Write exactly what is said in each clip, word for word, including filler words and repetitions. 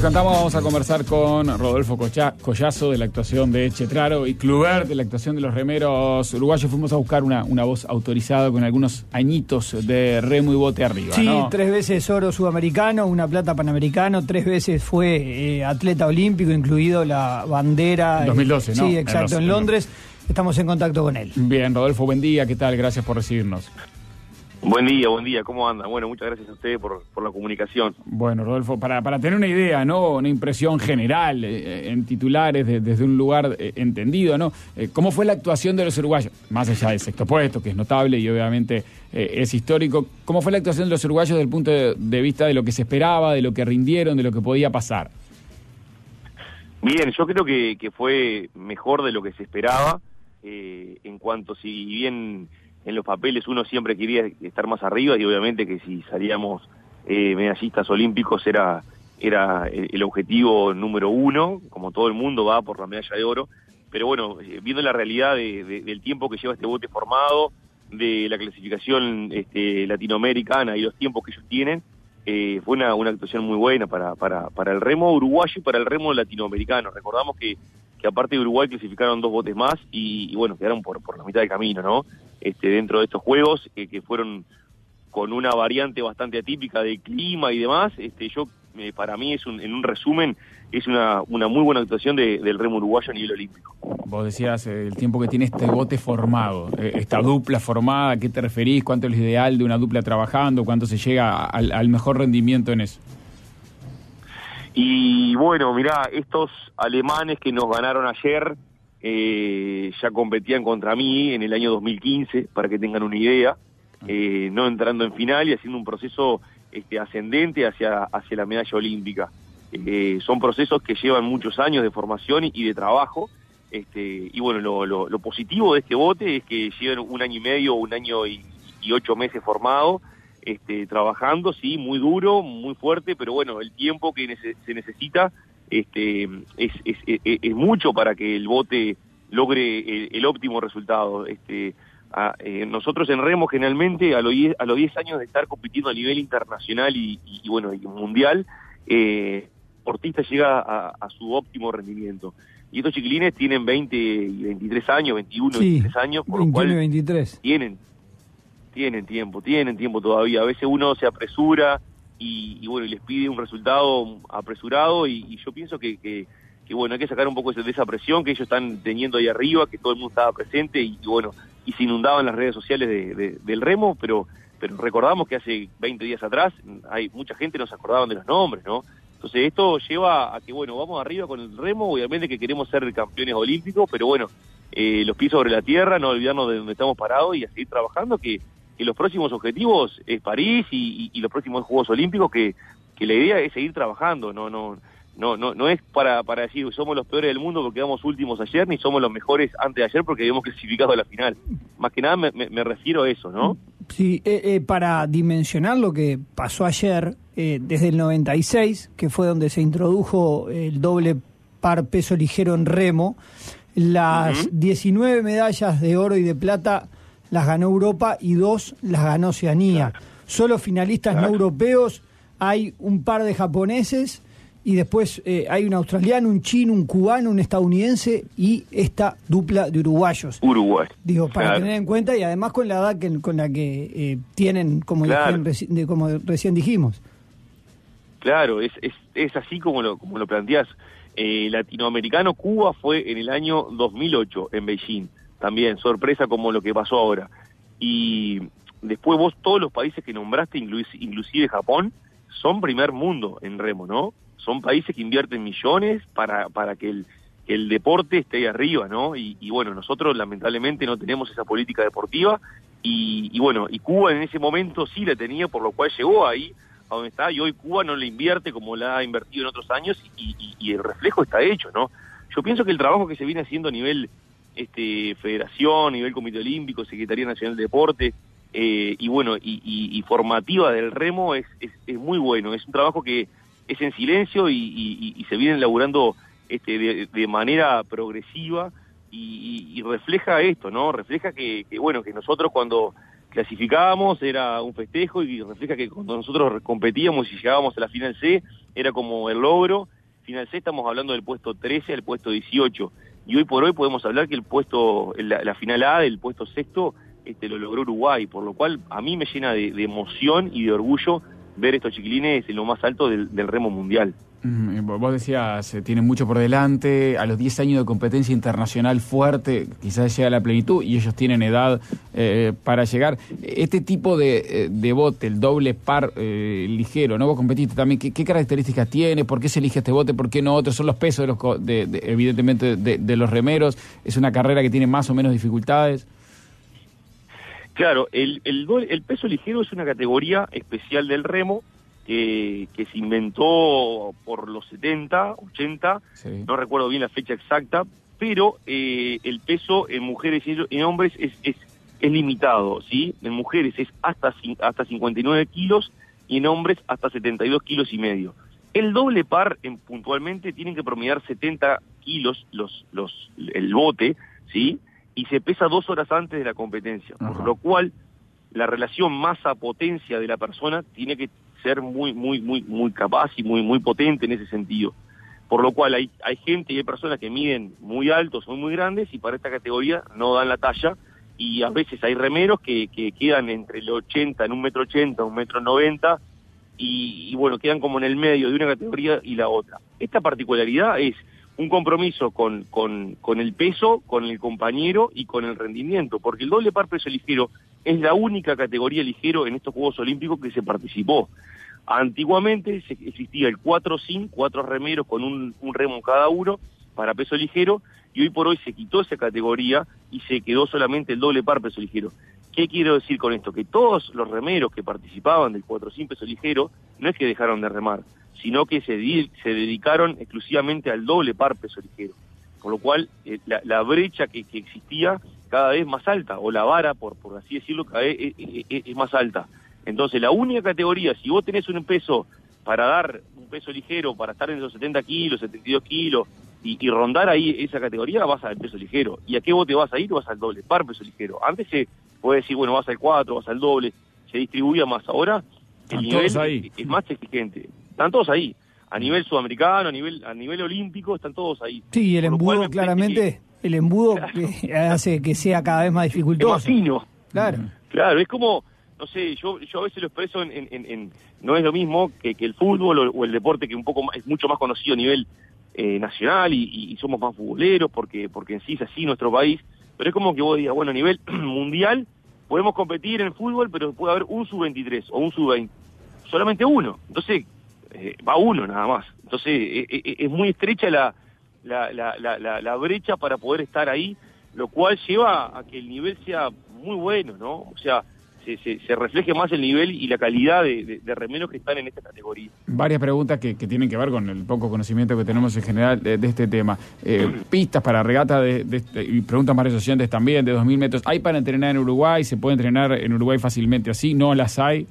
contamos, vamos a conversar con Rodolfo Collazo de la actuación de Chetraro y Kluivert de la actuación de los remeros uruguayos. Fuimos a buscar una, una voz autorizada con algunos añitos de remo y bote arriba, Sí, ¿no? tres veces oro sudamericano, una plata panamericano, tres veces fue eh, atleta olímpico, incluido la bandera. dos mil doce, ¿no? Sí, exacto, en, en Londres. Estamos en contacto con él. Bien, Rodolfo, buen día, ¿qué tal? Gracias por recibirnos. Buen día, buen día, ¿cómo andan? Bueno, muchas gracias a ustedes por, por la comunicación. Bueno, Rodolfo, para, para tener una idea, ¿no? Una impresión general, eh, en titulares, de, desde un lugar eh, entendido, ¿no? Eh, ¿Cómo fue la actuación de los uruguayos? Más allá del sexto puesto, que es notable y obviamente eh, es histórico. ¿Cómo fue la actuación de los uruguayos desde el punto de, de vista de lo que se esperaba, de lo que rindieron, de lo que podía pasar? Bien, yo creo que, que fue mejor de lo que se esperaba, eh, en cuanto, si bien en los papeles uno siempre quería estar más arriba, y obviamente que si salíamos eh, medallistas olímpicos era, era el objetivo número uno, como todo el mundo va por la medalla de oro, pero bueno, eh, viendo la realidad de, de, del tiempo que lleva este bote formado, de la clasificación este, latinoamericana y los tiempos que ellos tienen, eh, fue una, una actuación muy buena para, para, para el remo uruguayo y para el remo latinoamericano. Recordamos que, que aparte de Uruguay clasificaron dos botes más y, y bueno, quedaron por, por la mitad del camino, ¿no? Este, dentro de estos juegos, eh, que fueron con una variante bastante atípica de clima y demás. Este, yo, eh, para mí, es un, en un resumen, es una, una muy buena actuación de, del remo uruguayo a nivel olímpico. Vos decías eh, el tiempo que tiene este bote formado, eh, esta dupla formada, ¿a qué te referís? ¿Cuánto es lo ideal de una dupla trabajando? ¿Cuánto se llega al, al mejor rendimiento en eso? Y bueno, mirá, estos alemanes que nos ganaron ayer, Eh, ya competían contra mí en el año dos mil quince, para que tengan una idea, eh, no entrando en final y haciendo un proceso este, ascendente hacia, hacia la medalla olímpica. Eh, son procesos que llevan muchos años de formación y, y de trabajo, este, y bueno, lo, lo, lo positivo de este bote es que llevan un año y medio, un año y, y ocho meses formado, este, trabajando, sí, muy duro, muy fuerte, pero bueno, el tiempo que nece- se necesita Este, es, es, es, es mucho para que el bote logre el, el óptimo resultado. Este, a, eh, nosotros en remo generalmente a los diez, a los diez años de estar compitiendo a nivel internacional y, y, y bueno, y mundial, eh, el deportista llega a, a su óptimo rendimiento. Y estos chiquilines tienen veinte y veintitrés años, veintiuno, Sí, veintitrés años, por veintiuno lo cual y veintitrés. tienen, tienen tiempo, tienen tiempo todavía. A veces uno se apresura Y, y bueno, y les pide un resultado apresurado y, y yo pienso que, que, que bueno, hay que sacar un poco de esa presión que ellos están teniendo ahí arriba, que todo el mundo estaba presente y, y bueno, y se inundaban las redes sociales de, de, del remo, pero pero recordamos que hace veinte días atrás hay mucha gente no se acordaban de los nombres, ¿no? Entonces esto lleva a que, bueno, vamos arriba con el remo, obviamente que queremos ser campeones olímpicos, pero bueno, eh, los pies sobre la tierra, no olvidarnos de donde estamos parados y a seguir trabajando, que que los próximos objetivos es París y, y, y los próximos Juegos Olímpicos, que, que la idea es seguir trabajando, no no no no no es para, para decir somos los peores del mundo porque quedamos últimos ayer, ni somos los mejores antes de ayer porque habíamos clasificado a la final. Más que nada me, me, me refiero a eso, ¿no? Sí, eh, eh, para dimensionar lo que pasó ayer, eh, desde el noventa y seis, que fue donde se introdujo el doble par peso ligero en remo, las uh-huh. diecinueve medallas de oro y de plata las ganó Europa y dos las ganó Oceanía. Claro. Solo finalistas claro. no europeos, hay un par de japoneses y después eh, hay un australiano, un chino, un cubano, un estadounidense y esta dupla de uruguayos. Uruguay. Digo, para claro. tener en cuenta y además con la edad que, con la que eh, tienen, como, claro. dijeron, de, como recién dijimos. Claro, es, es, es así como lo, como lo planteás. Eh, latinoamericano, Cuba fue en el año dos mil ocho en Beijing. También, sorpresa como lo que pasó ahora. Y después vos, todos los países que nombraste, inclusive Japón, son primer mundo en remo, ¿no? Son países que invierten millones para, para que, el, que el deporte esté ahí arriba, ¿no? Y, y bueno, nosotros lamentablemente no tenemos esa política deportiva y, y bueno, y Cuba en ese momento sí la tenía, por lo cual llegó ahí a donde está, y hoy Cuba no le invierte como la ha invertido en otros años y, y, y el reflejo está hecho, ¿no? Yo pienso que el trabajo que se viene haciendo a nivel este federación, a nivel Comité Olímpico, Secretaría Nacional de Deporte, eh, y bueno, y, y, y formativa del remo es, es, es muy bueno. Es un trabajo que es en silencio y, y, y se viene elaborando este, de, de manera progresiva y, y, y refleja esto, ¿no? Refleja que, que, bueno, que nosotros cuando clasificábamos era un festejo y refleja que cuando nosotros competíamos y llegábamos a la final C era como el logro. Final C estamos hablando del puesto trece al puesto dieciocho. Y hoy por hoy podemos hablar que el puesto, la, la final A del puesto sexto, este, lo logró Uruguay, por lo cual a mí me llena de, de emoción y de orgullo ver estos chiquilines en lo más alto del, del remo mundial. Mm, vos decías, eh, tienen mucho por delante, a los diez años de competencia internacional fuerte, quizás llega a la plenitud, y ellos tienen edad eh, para llegar. Este tipo de, de bote, el doble par eh, ligero, ¿no? Vos competiste también, ¿qué, qué características tiene? ¿Por qué se elige este bote? ¿Por qué no otros? ¿Son los pesos, de los, de, de, evidentemente, de, de los remeros? ¿Es una carrera que tiene más o menos dificultades? Claro, el, el, el peso ligero es una categoría especial del remo, Que, que se inventó por los setenta, ochenta, sí. No recuerdo bien la fecha exacta, pero eh, el peso en mujeres y en hombres es, es, es limitado, ¿sí? En mujeres es hasta, hasta cincuenta y nueve kilos y en hombres hasta setenta y dos kilos y medio. El doble par, en, puntualmente, tienen que promediar setenta kilos los, los, el bote, ¿sí? Y se pesa dos horas antes de la competencia, Ajá. por lo cual la relación masa-potencia de la persona tiene que ser muy, muy, muy, muy capaz y muy, muy potente en ese sentido. Por lo cual hay, hay gente y hay personas que miden muy altos, son muy grandes y para esta categoría no dan la talla, y a veces hay remeros que, que quedan entre el ochenta, en un metro ochenta, un metro noventa, y, y bueno, quedan como en el medio de una categoría y la otra. Esta particularidad es un compromiso con, con, con el peso, con el compañero y con el rendimiento, porque el doble par peso ligero es la única categoría ligero en estos Juegos Olímpicos que se participó. Antiguamente se, existía el cuatro sin, cuatro remeros con un, un remo cada uno para peso ligero, y hoy por hoy se quitó esa categoría y se quedó solamente el doble par peso ligero. ¿Qué quiero decir con esto? Que todos los remeros que participaban del cuatro sin peso ligero no es que dejaron de remar, sino que se, di, se dedicaron exclusivamente al doble par peso ligero. Con lo cual, eh, la, la brecha que, que existía cada vez más alta, o la vara, por, por así decirlo, cada vez es, es, es, es más alta. Entonces, la única categoría, si vos tenés un peso para dar un peso ligero, para estar en los setenta kilos, setenta y dos kilos, y, y rondar ahí esa categoría, vas al peso ligero. ¿Y a qué vos te vas a ir? Vas al doble par peso ligero. Antes se puede decir, bueno, vas al cuatro, vas al doble, se distribuía más. Ahora el nivel es, es más exigente. Están todos ahí. A nivel sudamericano, a nivel a nivel olímpico, están todos ahí. Sí, el embudo, claramente, que, el embudo claro. que hace que sea cada vez más dificultoso. Es más fino. Claro. Claro, es como, no sé, yo yo a veces lo expreso en, en, en, en no es lo mismo que, que el fútbol o, o el deporte que un poco más, es mucho más conocido a nivel eh, nacional y, y somos más futboleros porque porque en sí es así nuestro país, pero es como que vos digas, bueno, a nivel mundial podemos competir en el fútbol, pero puede haber un sub veintitrés o un sub veinte, solamente uno, entonces eh, va uno nada más, entonces eh, eh, es muy estrecha la la, la, la, la la brecha para poder estar ahí, lo cual lleva a que el nivel sea muy bueno, ¿no? O sea, Se, se, se refleje más el nivel y la calidad de, de, de remeros que están en esta categoría. Varias preguntas que, que tienen que ver con el poco conocimiento que tenemos en general de, de este tema. Eh, pistas para regata de, de, de, y preguntas más oyentes también, de dos mil metros. ¿Hay para entrenar en Uruguay? ¿Se puede entrenar en Uruguay fácilmente así? ¿No las hay?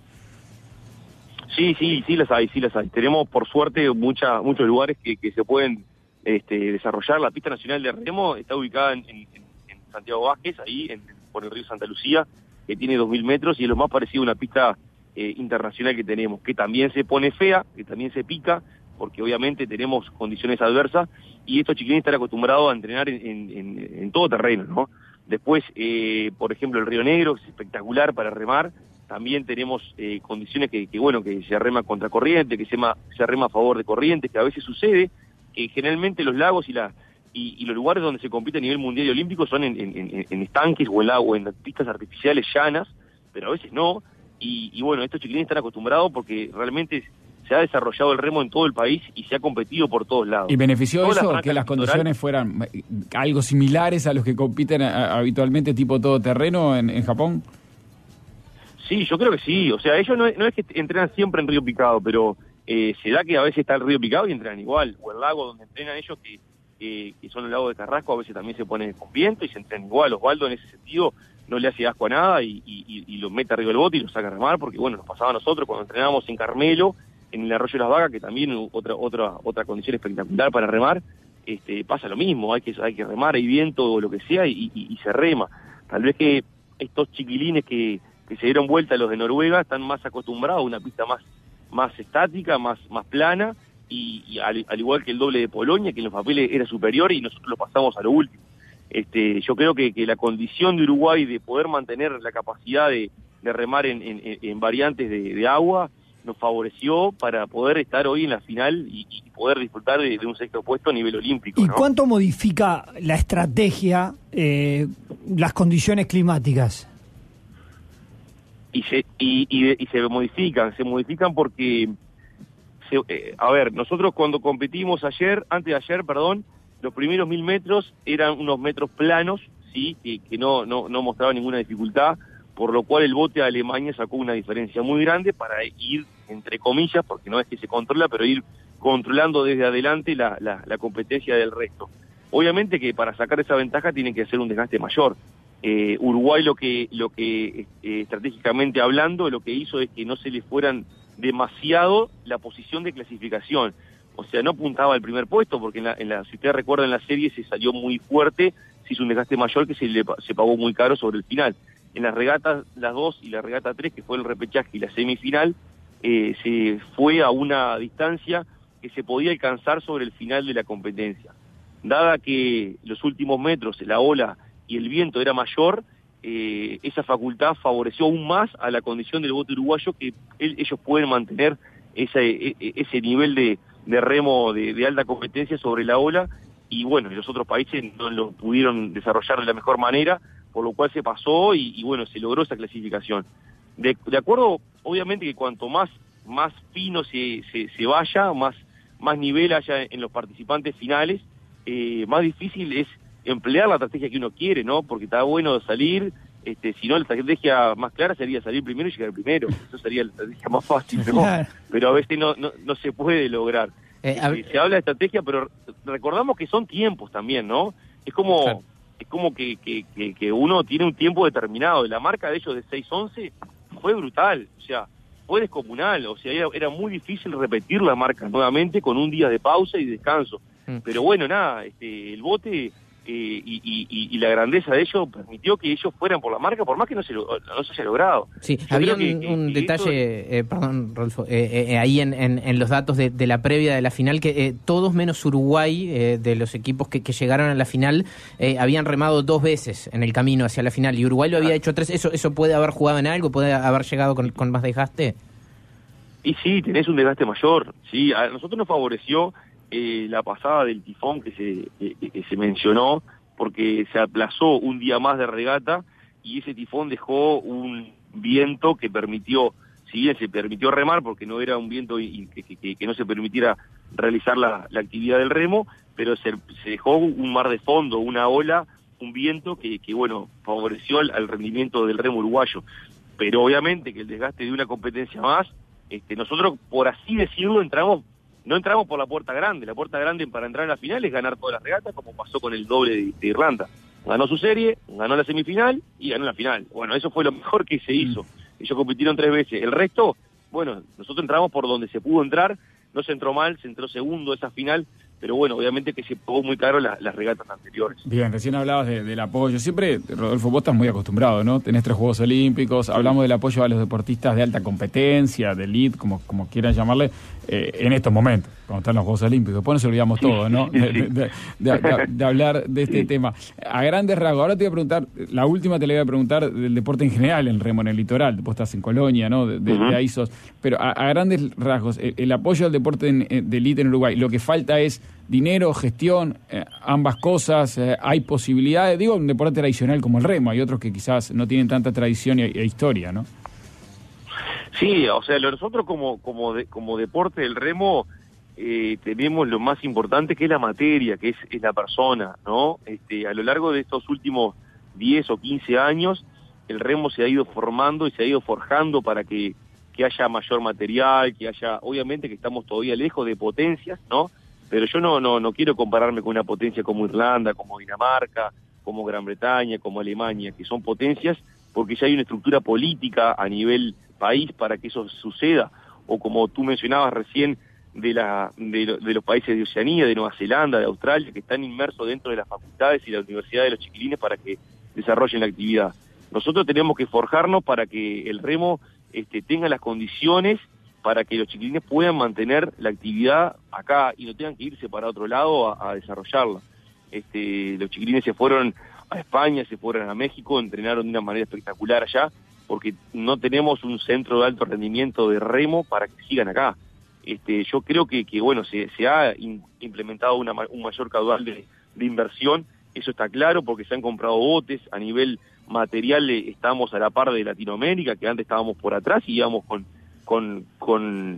Sí, sí, sí las hay, sí las hay. Tenemos, por suerte, mucha, muchos lugares que, que se pueden este, desarrollar. La pista nacional de remo está ubicada en, en, en Santiago Vázquez, ahí en, por el río Santa Lucía, que tiene dos mil metros y es lo más parecido a una pista eh, internacional que tenemos, que también se pone fea, que también se pica, porque obviamente tenemos condiciones adversas, y estos chiquilines están acostumbrados a entrenar en, en, en todo terreno, ¿no? Después, eh, por ejemplo, el Río Negro, que es espectacular para remar, también tenemos eh, condiciones que, que, bueno, que se rema contra corriente, que se, ma, se rema a favor de corrientes, que a veces sucede, que generalmente los lagos y la Y, y los lugares donde se compite a nivel mundial y olímpico son en, en, en estanques o en, la, o en pistas artificiales llanas, pero a veces no, y, y bueno, estos chiquilines están acostumbrados porque realmente se ha desarrollado el remo en todo el país y se ha competido por todos lados. ¿Y benefició eso que las condiciones fueran algo similares a los que compiten a, habitualmente tipo todoterreno en, en Japón? Sí, yo creo que sí, o sea, ellos no, no es que entrenan siempre en Río Picado, pero eh, se da que a veces está el Río Picado y entrenan igual, o el lago donde entrenan ellos que Eh, que son el lago de Carrasco, a veces también se pone con viento y se entrena igual. Osvaldo en ese sentido no le hace asco a nada y, y, y lo mete arriba del bote y lo saca a remar, porque bueno, nos pasaba a nosotros cuando entrenábamos en Carmelo, en el Arroyo de las Vacas, que también otra otra otra condición espectacular para remar, este pasa lo mismo, hay que hay que remar, hay viento o lo que sea y, y, y se rema. Tal vez que estos chiquilines que, que se dieron vuelta, los de Noruega, están más acostumbrados a una pista más, más estática, más, más plana, y, y al, al igual que el doble de Polonia, que en los papeles era superior y nosotros lo pasamos a lo último. Este, yo creo que, que la condición de Uruguay de poder mantener la capacidad de, de remar en, en, en variantes de, de agua nos favoreció para poder estar hoy en la final y, y poder disfrutar de, de un sexto puesto a nivel olímpico, ¿Y ¿no? cuánto modifica la estrategia eh, las condiciones climáticas? Y se, y, y, y se modifican, se modifican porque, se, eh, a ver, nosotros cuando competimos ayer, antes de ayer, perdón, los primeros mil metros eran unos metros planos, sí, que, que no, no, no mostraban ninguna dificultad, por lo cual el bote de Alemania sacó una diferencia muy grande para ir, entre comillas, porque no es que se controla, pero ir controlando desde adelante la, la, la competencia del resto. Obviamente que para sacar esa ventaja tiene que hacer un desgaste mayor. Eh, Uruguay lo que, lo que eh, estratégicamente hablando, lo que hizo es que no se le fueran demasiado la posición de clasificación. O sea, no apuntaba al primer puesto, porque en la, en la, si ustedes recuerdan, en la serie se salió muy fuerte, se hizo un desgaste mayor que se, le, se pagó muy caro sobre el final. En las regatas, las dos y la regata tres, que fue el repechaje y la semifinal, eh, se fue a una distancia que se podía alcanzar sobre el final de la competencia. Dada que los últimos metros, la ola y el viento era mayor, eh, esa facultad favoreció aún más a la condición del bote uruguayo, que él, ellos pueden mantener ese, ese nivel de, de remo de, de alta competencia sobre la ola, y bueno, los otros países no lo pudieron desarrollar de la mejor manera, por lo cual se pasó y, y bueno, se logró esa clasificación. De, de acuerdo, obviamente que cuanto más, más fino se, se, se vaya, más, más nivel haya en los participantes finales, eh, más difícil es emplear la estrategia que uno quiere, ¿no? Porque está bueno salir, este, si no, la estrategia más clara sería salir primero y llegar primero. Eso sería la estrategia más fácil, ¿no? Claro. Pero a veces no, no, no se puede lograr. Eh, este, se habla de estrategia, pero recordamos que son tiempos también, ¿no? Es como... Claro. Es como que, que, que, que uno tiene un tiempo determinado. La marca de ellos de seis once fue brutal, o sea, fue descomunal, o sea, era, era muy difícil repetir la marca nuevamente con un día de pausa y descanso. Mm. Pero bueno, nada, este, el bote eh, y, y, y la grandeza de ellos permitió que ellos fueran por la marca, por más que no se, lo, no se haya logrado. Sí, Yo había un, que, que, un que detalle, eso... eh, perdón, Rolfo, eh, eh, ahí en, en, en los datos de, de la previa de la final, que eh, todos menos Uruguay, eh, de los equipos que, que llegaron a la final, eh, habían remado dos veces en el camino hacia la final, y Uruguay lo había hecho tres. ¿Eso eso puede haber jugado en algo? ¿Puede haber llegado con, con más desgaste? Y sí, tenés un desgaste mayor. Sí, a nosotros nos favoreció Eh, la pasada del tifón que se, eh, que se mencionó, porque se aplazó un día más de regata y ese tifón dejó un viento que permitió, si bien se permitió remar, porque no era un viento y, que, que, que no se permitiera realizar la, la actividad del remo, pero se, se dejó un mar de fondo, una ola, un viento que, que bueno, favoreció al, al rendimiento del remo uruguayo. Pero obviamente que el desgaste de una competencia más, este, nosotros, por así decirlo, entramos No entramos por la puerta grande. La puerta grande para entrar en la final es ganar todas las regatas, como pasó con el doble de, de Irlanda. Ganó su serie, ganó la semifinal y ganó la final. Bueno, eso fue lo mejor que se hizo. Ellos compitieron tres veces. El resto, bueno, nosotros entramos por donde se pudo entrar. No se entró mal, se entró segundo esa final, pero bueno, obviamente que se pagó muy caro la, las regatas anteriores. Bien, recién hablabas de, del apoyo. Siempre, Rodolfo, vos estás muy acostumbrado, ¿no? Tenés tres Juegos Olímpicos, hablamos del apoyo a los deportistas de alta competencia, de elite, como, como quieran llamarle, eh, en estos momentos, cuando están los Juegos Olímpicos. Después nos olvidamos todo, ¿no? De, de, de, de, de, de hablar de este sí. tema. A grandes rasgos, ahora te voy a preguntar, la última te la voy a preguntar del deporte en general, el remo en el litoral. Vos estás en Colonia, ¿no? De, de, uh-huh. de ahí sos. Pero a, a grandes rasgos, el, el apoyo al deporte en, de elite en Uruguay, lo que falta es dinero, gestión, eh, ambas cosas, eh, hay posibilidades, digo, un deporte tradicional como el remo, hay otros que quizás no tienen tanta tradición e, e historia, ¿no? Sí, o sea, nosotros como como de, como deporte del remo eh, tenemos lo más importante, que es la materia, que es, es la persona, ¿no? Este, a lo largo de estos últimos diez o quince años, el remo se ha ido formando y se ha ido forjando para que, que haya mayor material, que haya, obviamente que estamos todavía lejos de potencias, ¿no? Pero yo no, no, no quiero compararme con una potencia como Irlanda, como Dinamarca, como Gran Bretaña, como Alemania, que son potencias porque ya hay una estructura política a nivel país para que eso suceda, o como tú mencionabas recién, de, la, de, de los países de Oceanía, de Nueva Zelanda, de Australia, que están inmersos dentro de las facultades y la universidad de los chiquilines para que desarrollen la actividad. Nosotros tenemos que forjarnos para que el remo este, tenga las condiciones para que los chiquilines puedan mantener la actividad acá y no tengan que irse para otro lado a, a desarrollarla. Este, los chiquilines se fueron a España, se fueron a México, entrenaron de una manera espectacular allá, porque no tenemos un centro de alto rendimiento de remo para que sigan acá. Este, yo creo que, que bueno, se, se ha in, implementado una, un mayor caudal de, de inversión, eso está claro, porque se han comprado botes, a nivel material eh, estamos a la par de Latinoamérica, que antes estábamos por atrás y íbamos con, con, con,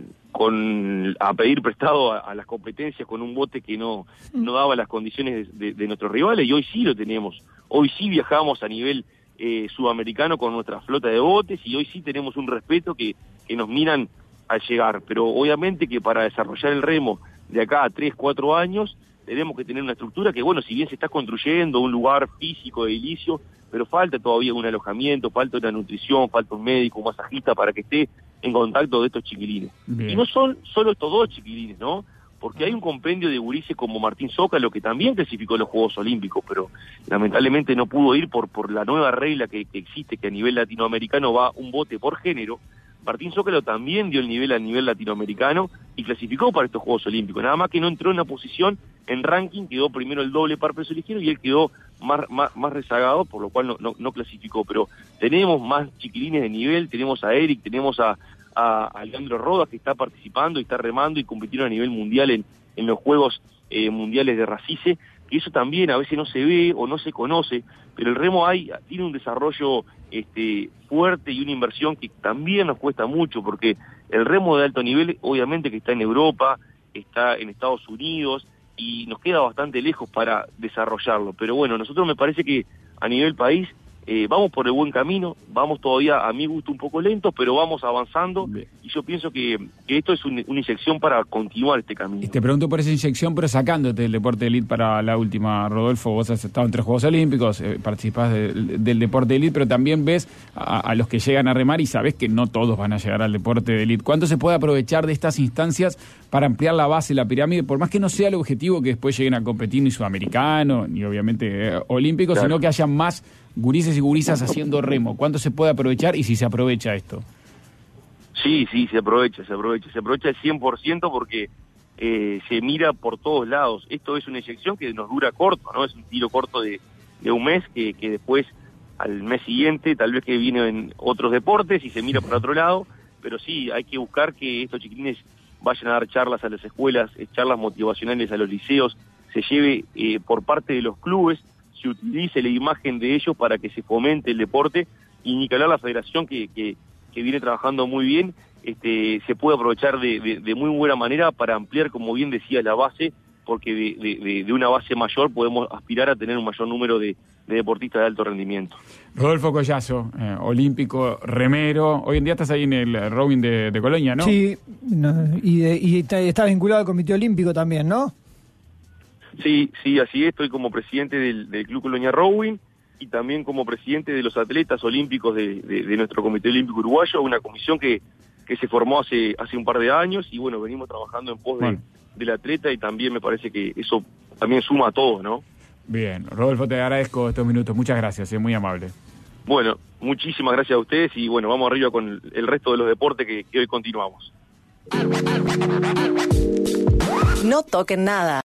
con a pedir prestado a, a las competencias con un bote que no, no daba las condiciones de, de, de nuestros rivales, y hoy sí lo tenemos, hoy sí viajamos a nivel eh, sudamericano con nuestra flota de botes, y hoy sí tenemos un respeto que, que nos miran al llegar, pero obviamente que para desarrollar el remo de acá a tres, cuatro años, tenemos que tener una estructura que, bueno, si bien se está construyendo un lugar físico, edilicio, pero falta todavía un alojamiento, falta una nutrición, falta un médico, un masajista para que esté en contacto de estos chiquilines. Bien. Y no son solo estos dos chiquilines, ¿no? Porque hay un compendio de gurises como Martín Zócalo, que también clasificó los Juegos Olímpicos, pero lamentablemente no pudo ir por, por la nueva regla que, que existe, que a nivel latinoamericano va un bote por género. Martín Zócalo también dio el nivel a nivel latinoamericano y clasificó para estos Juegos Olímpicos, nada más que no entró en una posición en ranking, quedó primero el doble par peso ligero y él quedó más, más, más rezagado, por lo cual no, no, no clasificó, pero tenemos más chiquilines de nivel, tenemos a Eric, tenemos a, a, a Leandro Rodas, que está participando y está remando y compitiendo a nivel mundial en, en los Juegos eh, Mundiales de Racice, que eso también a veces no se ve o no se conoce, pero el remo hay, tiene un desarrollo este, fuerte y una inversión que también nos cuesta mucho, porque el remo de alto nivel obviamente que está en Europa, está en Estados Unidos, y nos queda bastante lejos para desarrollarlo, pero bueno, nosotros me parece que a nivel país eh, vamos por el buen camino, vamos todavía a mi gusto un poco lentos, pero vamos avanzando. Bien. Y yo pienso que, que esto es un, una inyección para continuar este camino. Y te pregunto por esa inyección, pero sacándote del deporte de élite para la última, Rodolfo, vos has estado en tres Juegos Olímpicos, eh, participás de, del deporte de élite, pero también ves a, a los que llegan a remar y sabés que no todos van a llegar al deporte de élite. ¿Cuánto se puede aprovechar de estas instancias para ampliar la base, la pirámide, por más que no sea el objetivo que después lleguen a competir ni sudamericano, ni obviamente eh, olímpico, claro, sino que haya más gurises y gurisas haciendo remo? ¿Cuánto se puede aprovechar y si se aprovecha esto? Sí, sí, se aprovecha, se aprovecha, se aprovecha el cien por ciento porque eh, se mira por todos lados. Esto es una inyección que nos dura corto, ¿no? Es un tiro corto de, de un mes que, que después, al mes siguiente, tal vez que viene en otros deportes y se mira por otro lado, pero sí, hay que buscar que estos chiquilines vayan a dar charlas a las escuelas, charlas motivacionales a los liceos, se lleve eh, por parte de los clubes, se utilice la imagen de ellos para que se fomente el deporte, y ni que hablar la federación que, que, que viene trabajando muy bien, este, se puede aprovechar de, de, de muy buena manera para ampliar, como bien decía, la base, porque de, de, de una base mayor podemos aspirar a tener un mayor número de, de deportistas de alto rendimiento. Rodolfo Collazo, eh, olímpico, remero, hoy en día estás ahí en el rowing de, de Colonia, ¿no? Sí, no, y, de, y está, está vinculado al Comité Olímpico también, ¿no? Sí, sí, así es, estoy como presidente del, del Club Colonia Rowing y también como presidente de los atletas olímpicos de, de, de nuestro Comité Olímpico Uruguayo, una comisión que, que se formó hace, hace un par de años y bueno, venimos trabajando en pos de, bueno. del atleta y también me parece que eso también suma a todos, ¿no? Bien, Rodolfo, te agradezco estos minutos, muchas gracias, es muy amable. Bueno, muchísimas gracias a ustedes y bueno, vamos arriba con el resto de los deportes que, que hoy continuamos. No toquen nada.